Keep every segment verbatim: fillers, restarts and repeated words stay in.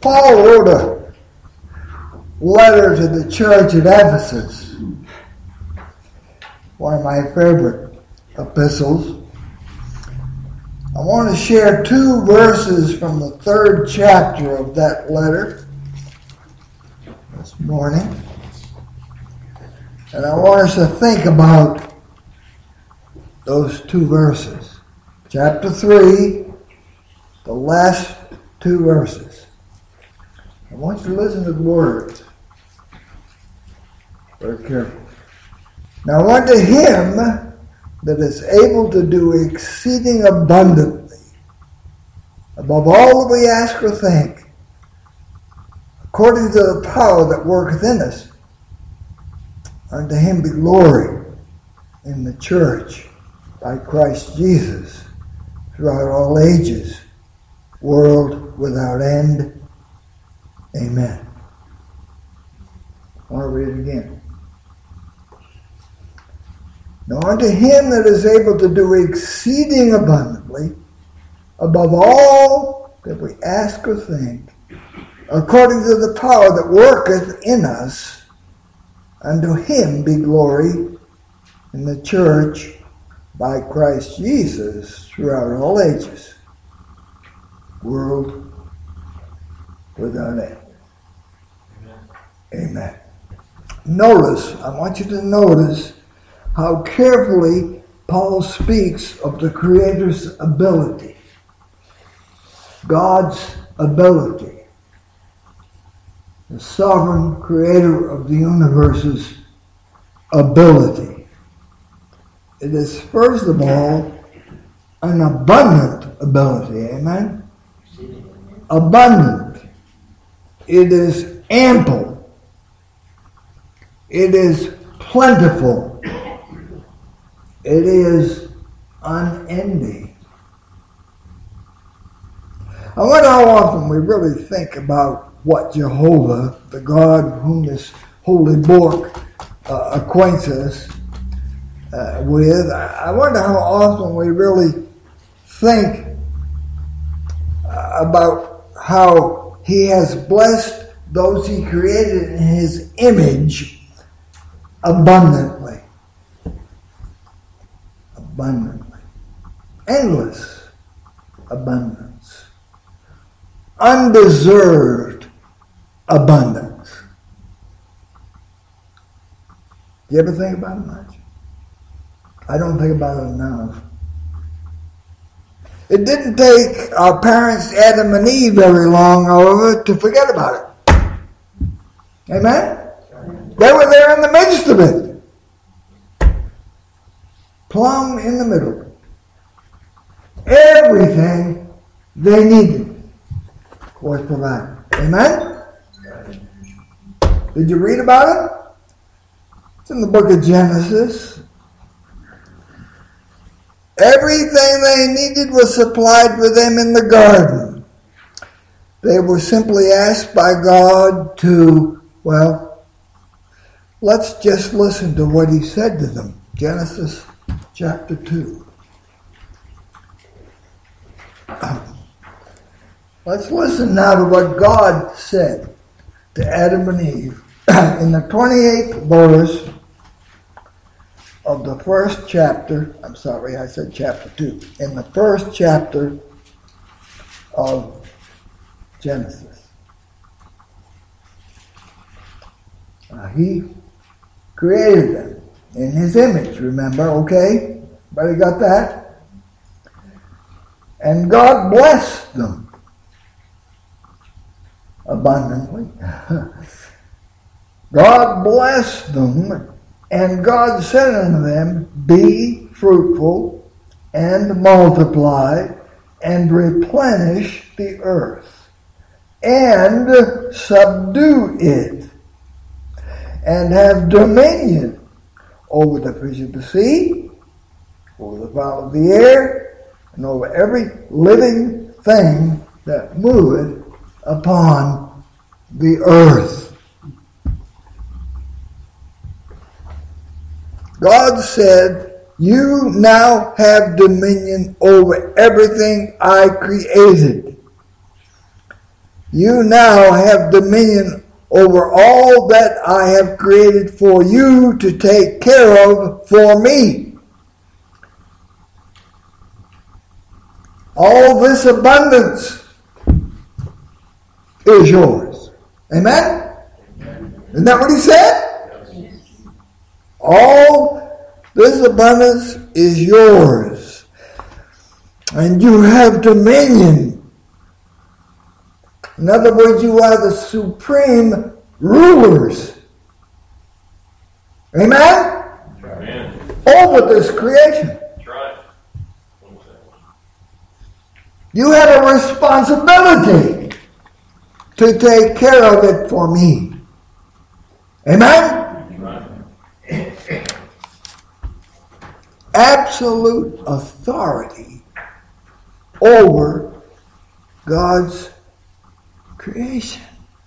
Paul wrote a letter to the church at Ephesus, one of my favorite epistles. I want to share two verses from the third chapter of that letter this morning. And I want us to think about those two verses. Chapter three, the last two verses. I want you to listen to the words very carefully. Now unto him that is able to do exceeding abundantly, above all that we ask or think, according to the power that worketh in us, unto him be glory in the church by Christ Jesus throughout all ages, world without end. Amen. I'll read it again. Now unto him that is able to do exceeding abundantly, above all that we ask or think, according to the power that worketh in us, unto him be glory in the church by Christ Jesus throughout all ages, world without end. Amen. Amen. Notice, I want you to notice how carefully Paul speaks of the Creator's ability. God's ability. The sovereign Creator of the universe's ability. It is, first of all, an abundant ability. Amen? Abundant. It is ample. It is plentiful. It is unending. I wonder how often we really think about what Jehovah, the God whom this holy book uh, acquaints us uh, with, I wonder how often we really think uh, about how he has blessed those he created in his image abundantly. Abundantly. Endless abundance. Undeserved abundance. Do you ever think about it much? I don't think about it enough. It didn't take our parents Adam and Eve very long, however, to forget about it. Amen? They were there in the midst of it. Plumb in the middle. Everything they needed was provided. Amen? Did you read about it? It's in the book of Genesis. Everything they needed was supplied for them in the garden. They were simply asked by God to, well, let's just listen to what he said to them. Genesis chapter two. Let's listen now to what God said to Adam and Eve in the twenty-eighth verse of the first chapter. I'm sorry, I said chapter two. In the first chapter of Genesis. Uh, he created them in his image, remember, okay? Everybody got that? And God blessed them abundantly. God blessed them, and God said unto them, be fruitful, and multiply, and replenish the earth, and subdue it, and have dominion over the fish of the sea, over the fowl of the air, and over every living thing that moveth upon the earth. God said, you now have dominion over everything I created. You now have dominion over all that I have created for you to take care of for me. All this abundance is yours. Amen? Isn't that what he said? All this abundance is yours. And you have dominion. In other words, you are the supreme rulers. Amen? Amen. Over this creation. That's right. You have a responsibility to take care of it for me. Amen? Right. Absolute authority over God's creation.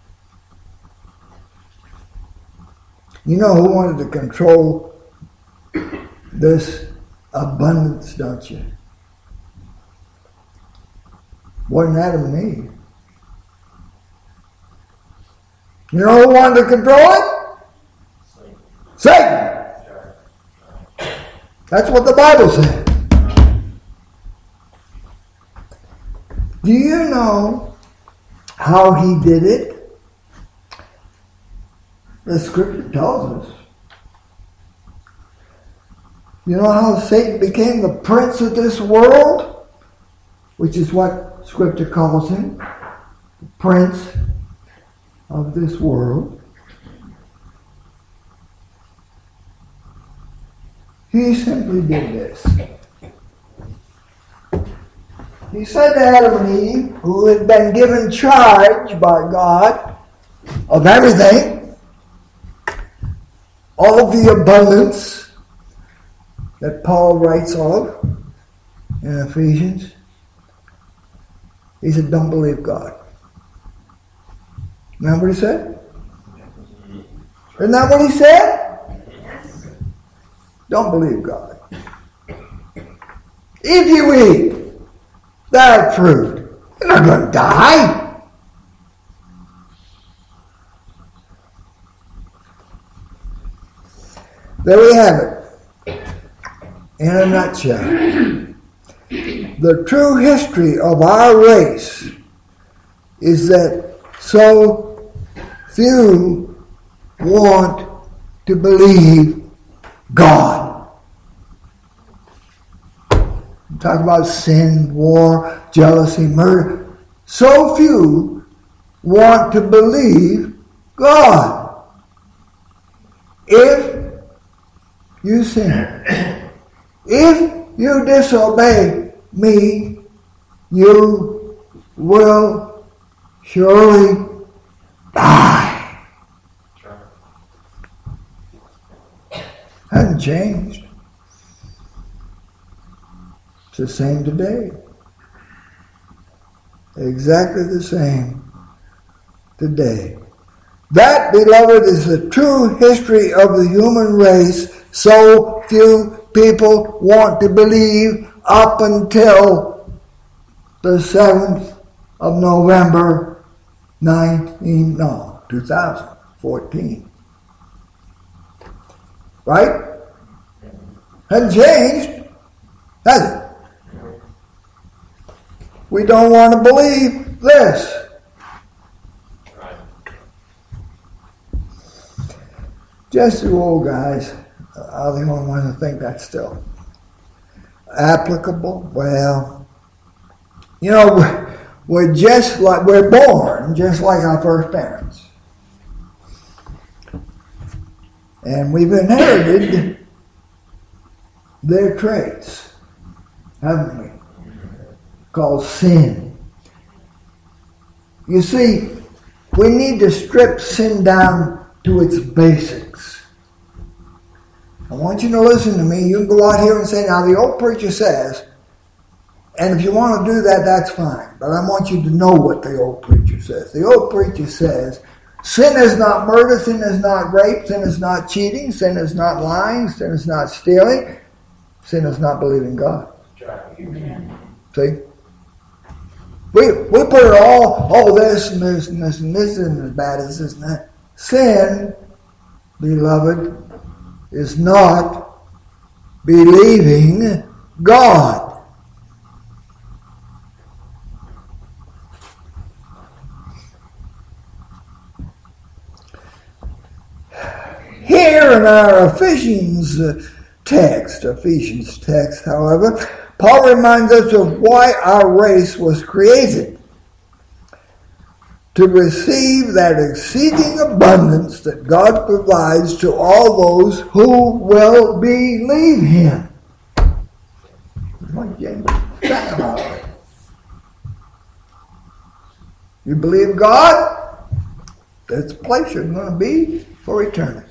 You know who wanted to control this abundance, don't you? Wasn't Adam and Eve. You know who wanted to control it? Satan. That's what the Bible says. Do you know how he did it? The scripture tells us. You know how Satan became the prince of this world? Which is what scripture calls him. The prince of this world. He simply did this. He said to Adam and Eve, who had been given charge by God of everything, all of the abundance that Paul writes of in Ephesians, he said, don't believe God. Remember what he said? Isn't that what he said? Don't believe God. If you eat that fruit, you're not going to die. There we have it. In a nutshell. The true history of our race is that so few want to believe God. Talk about sin, war, jealousy, murder. So few want to believe God. If you sin, if you disobey me, you will surely die. Hasn't changed. It's the same today. Exactly the same today. That, beloved, is the true history of the human race. So few people want to believe up until the seventh of November, nineteen, no, two thousand fourteen. Right? Hasn't changed, has it? We don't want to believe this. Just you old guys are the only ones who think that's still applicable. Well, you know, we're, we're just like, we're born just like our first parents. And we've inherited their traits, haven't we? Called sin. You see, we need to strip sin down to its basics. I want you to listen to me. You can go out here and say, now the old preacher says, and if you want to do that, that's fine. But I want you to know what the old preacher says. The old preacher says, sin is not murder, sin is not rape, sin is not cheating, sin is not lying, sin is not stealing, sin is not believing God. See? We, we put it all, oh, this and this and this and this isn't as bad as this and that. Sin, beloved, is not believing God. Here in our Ephesians text, Ephesians text, however, Paul reminds us of why our race was created. To receive that exceeding abundance that God provides to all those who will believe Him. What James said about it. You believe God? That's the place you're going to be for eternity.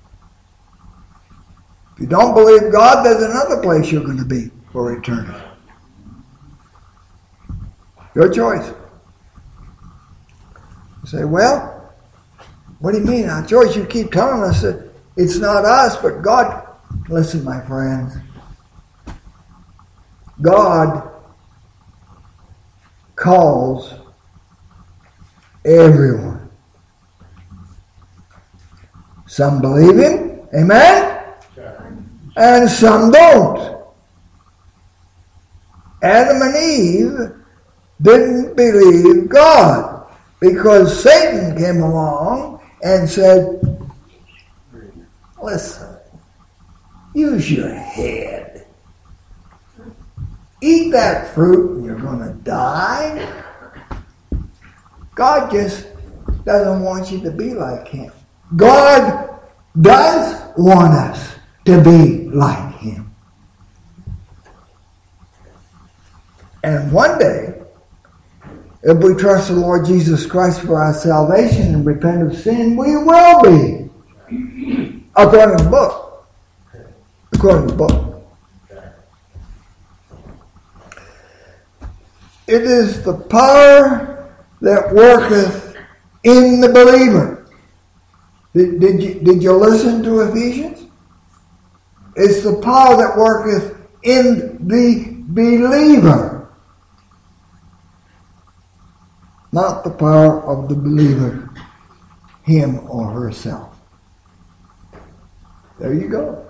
If you don't believe God, there's another place you're going to be for eternity. Your choice. You say, well, what do you mean? Our choice? You keep telling us that it's not us, but God. Listen, my friends. God calls everyone. Some believe Him. Amen? And some don't. Adam and Eve didn't believe God because Satan came along and said, listen, use your head. Eat that fruit and you're going to die. God just doesn't want you to be like Him. God does want us to be like Him. And one day, if we trust the Lord Jesus Christ for our salvation and repent of sin, we will be. According to the book. According to the book. It is the power that worketh in the believer. Did, did, you, did you listen to Ephesians? It's the power that worketh in the believer. Not the power of the believer, him or herself. There you go.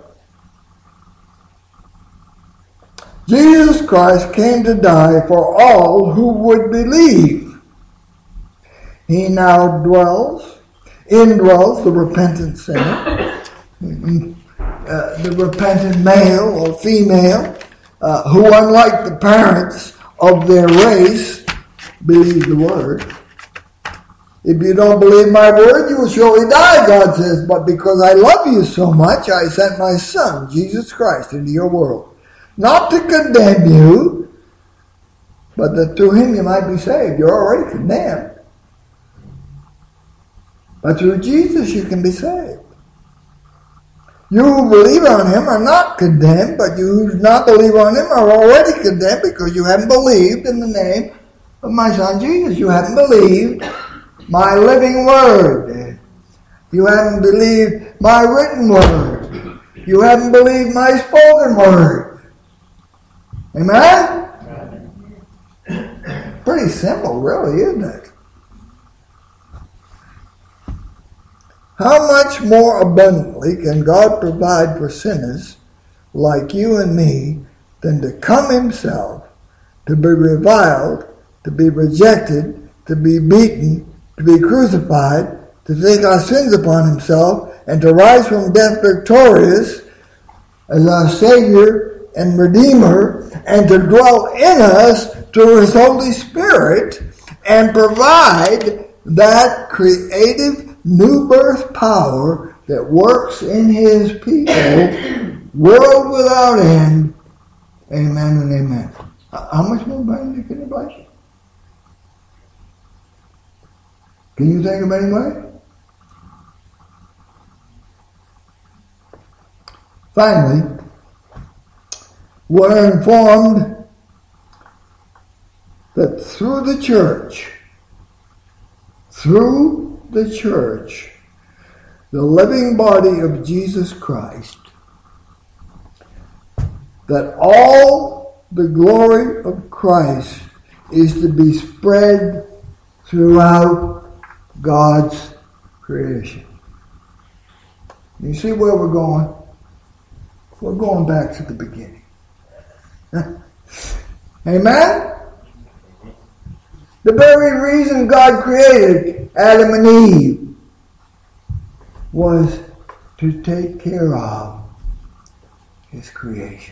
Jesus Christ came to die for all who would believe. He now dwells, indwells the repentant sinner. Uh, the repentant male or female uh, who, unlike the parents of their race, believe the word. If you don't believe my word, you will surely die, God says. But because I love you so much, I sent my Son, Jesus Christ, into your world. Not to condemn you, but that through Him you might be saved. You're already condemned. But through Jesus you can be saved. You who believe on Him are not condemned, but you who do not believe on Him are already condemned because you haven't believed in the name of my Son Jesus. You haven't believed my living word. You haven't believed my written word. You haven't believed my spoken word. Amen? Amen. Pretty simple, really, isn't it? How much more abundantly can God provide for sinners like you and me than to come Himself, to be reviled, to be rejected, to be beaten, to be crucified, to take our sins upon Himself, and to rise from death victorious as our Savior and Redeemer, and to dwell in us through His Holy Spirit and provide that creative new birth power that works in His people, world without end. Amen and amen. How much more abundantly can He bless you? Can you think of any way? Finally, we're informed that through the church, through the church, the living body of Jesus Christ, that all the glory of Christ is to be spread throughout God's creation. You see where we're going? We're going back to the beginning. Amen? The very reason God created Adam and Eve was to take care of His creation.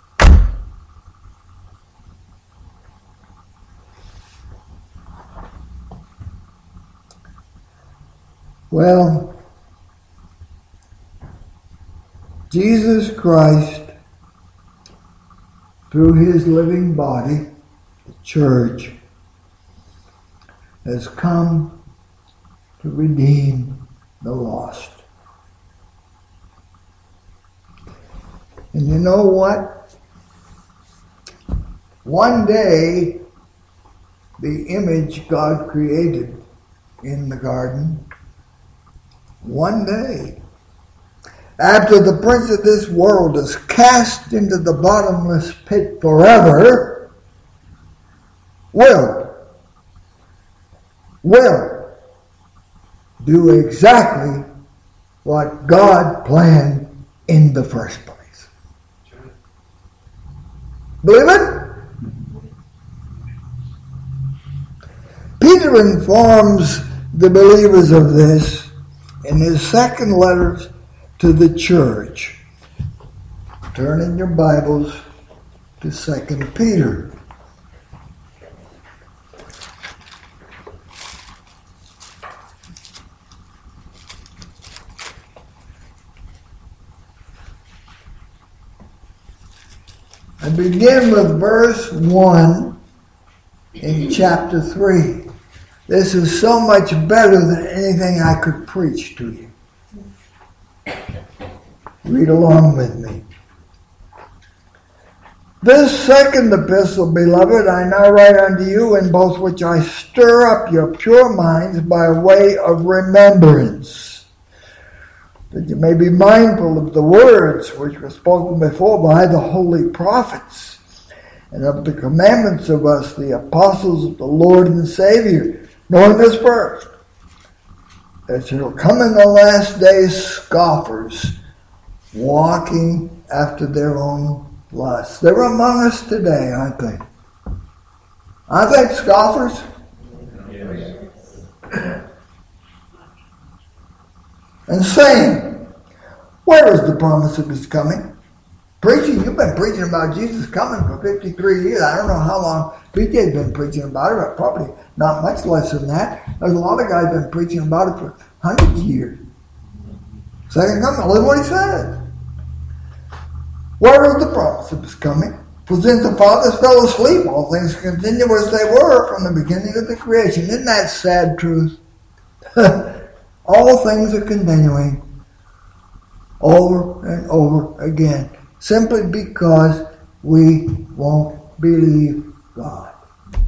Well, Jesus Christ, through His living body, the church, has come to redeem the lost. And you know what? One day, the image God created in the garden, one day, after the prince of this world is cast into the bottomless pit forever, will, will do exactly what God planned in the first place. Believe it? Peter informs the believers of this in his second letters to the church. Turn in your Bibles to Second Peter. I begin with verse one in chapter three. This is so much better than anything I could preach to you. Read along with me. This second epistle, beloved, I now write unto you, in both which I stir up your pure minds by way of remembrance, that you may be mindful of the words which were spoken before by the holy prophets, and of the commandments of us, the apostles of the Lord and Savior, knowing this first, that shall come in the last days scoffers, walking after their own lusts. They're among us today, aren't they? Aren't they scoffers? Yes. And saying, where is the promise of His coming? Preaching, you've been preaching about Jesus coming for fifty-three years. I don't know how long P J's been preaching about it, but probably not much less than that. There's a lot of guys been preaching about it for hundreds of years. Second coming, listen what He said. Where is the promise of His coming? For since the fathers fell asleep, all things continue as they were from the beginning of the creation. Isn't that sad truth? All things are continuing over and over again, simply because we won't believe God.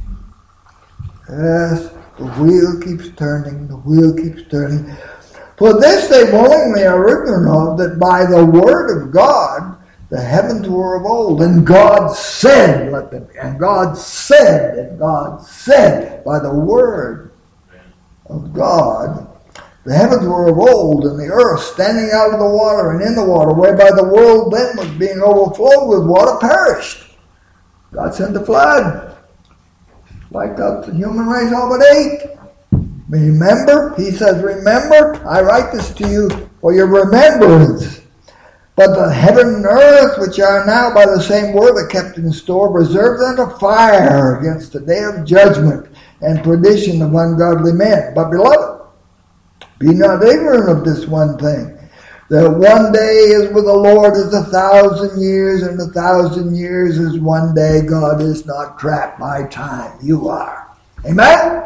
Yes, the wheel keeps turning, the wheel keeps turning. For this they willingly are ignorant of, that by the word of God the heavens were of old, and God said, let them be, and God said, and God said, by the word of God, the heavens were of old, and the earth standing out of the water and in the water, whereby the world then was being overflowed with water, perished. God sent the flood, wiped out the human race all but eight. Remember, He says, remember, I write this to you for your remembrance. But the heaven and earth, which are now by the same word are kept in store, reserved unto fire against the day of judgment and perdition of ungodly men. But beloved, be not ignorant of this one thing, that one day is with the Lord as a thousand years, and a thousand years is one day. God is not trapped by time. You are. Amen?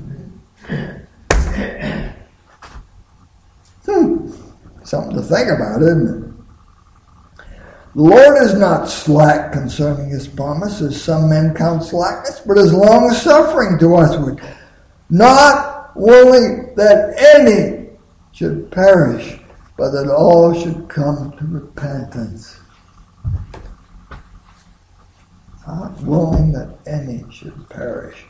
Hmm. Something to think about, isn't it? The Lord is not slack concerning His promise, as some men count slackness, but is long-suffering to usward, not willing that any should perish, but that all should come to repentance. not willing that any should perish.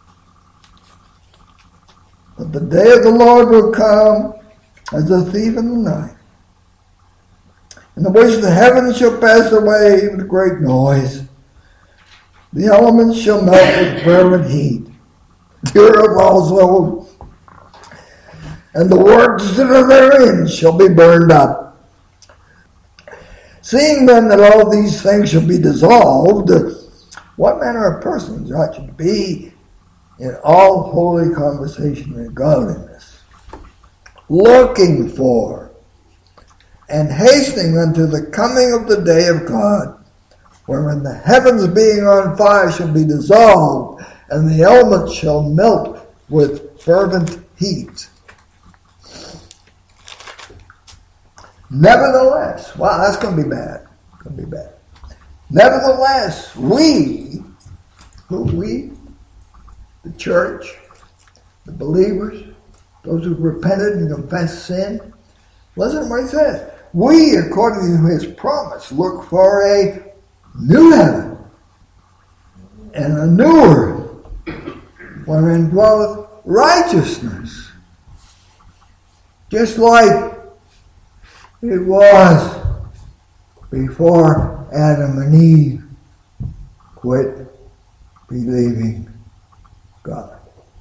But the day of the Lord will come as a thief in the night, in the which the heavens shall pass away with great noise. The elements shall melt with fervent heat. The earth also, and the works that are therein shall be burned up. Seeing then that all these things shall be dissolved, what manner of persons ought you to be in all holy conversation and godliness, looking for and hastening unto the coming of the day of God, wherein the heavens being on fire shall be dissolved, and the elements shall melt with fervent heat. Nevertheless, wow, that's going to be bad. Going to be bad. Nevertheless, we, who we, the church, the believers, those who repented and confessed sin, listen to what he says. We, according to his promise, look for a new heaven and a new earth, wherein dwelleth righteousness, just like it was before Adam and Eve quit believing God.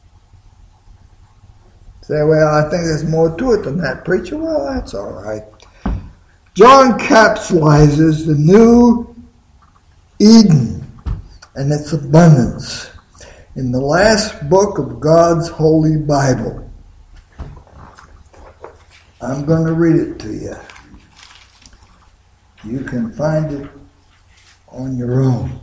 Say, well, I think there's more to it than that, preacher. Well, that's all right. John capsulizes the new Eden and its abundance in the last book of God's Holy Bible. I'm going to read it to you. You can find it on your own.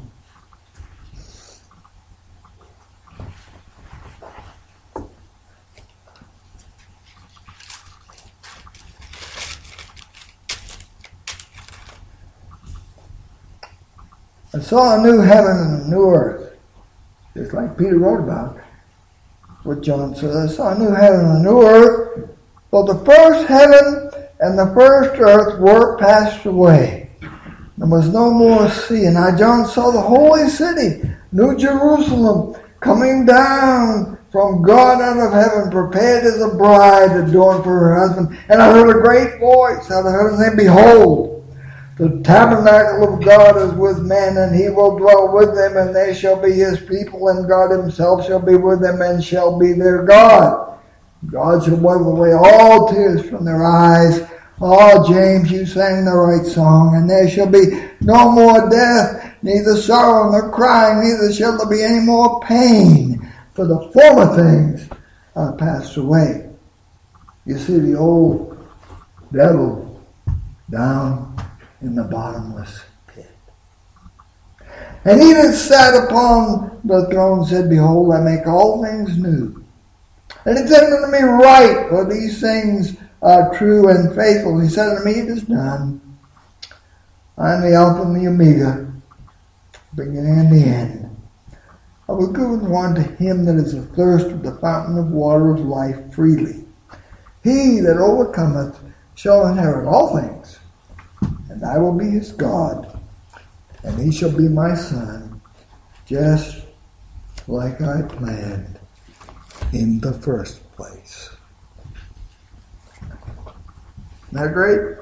I saw a new heaven and a new earth, just like Peter wrote about. What John says, I saw a new heaven and a new earth, for the first heaven and the first earth were passed away. There was no more sea. And I, John, saw the holy city, New Jerusalem, coming down from God out of heaven, prepared as a bride adorned for her husband. And I heard a great voice out of heaven saying, Behold, the tabernacle of God is with men, and he will dwell with them, and they shall be his people, and God himself shall be with them, and shall be their God. God shall wipe away all tears from their eyes. Oh, James, you sang the right song. And there shall be no more death, neither sorrow nor crying, neither shall there be any more pain, for the former things are passed away. You see the old devil down in the bottomless pit. And he that sat upon the throne said, Behold, I make all things new. And he said unto me, Write, for these things are true and faithful. He said unto me, It is done. I am the Alpha and the Omega, beginning and the end. I will give one to him that is athirst of the fountain of water of life freely. He that overcometh shall inherit all things, and I will be his God, and he shall be my son, just like I planned in the first place. Isn't that great?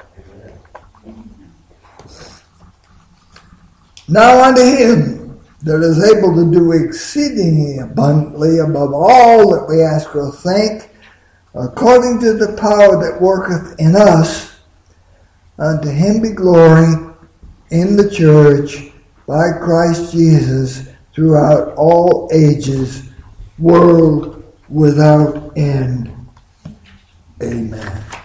Now unto him that is able to do exceedingly abundantly above all that we ask or think, according to the power that worketh in us, unto him be glory in the church by Christ Jesus throughout all ages, world without end. Amen.